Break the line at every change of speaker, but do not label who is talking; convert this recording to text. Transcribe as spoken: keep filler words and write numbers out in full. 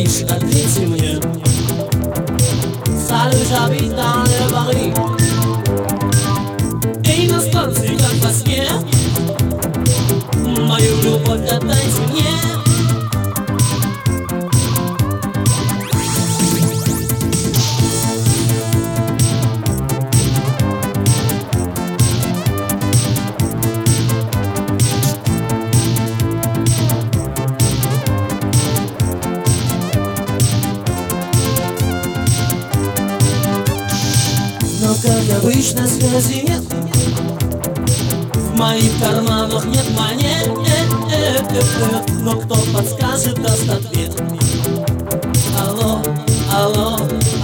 лишь ответьте мне. Salut, j'habite dans le Paris. Иностранцы, как во сне, мою любовь отдайте мне. Но, как обычно, связи нет, в моих карманах нет монет. Но кто подскажет, даст ответ. Алло, алло,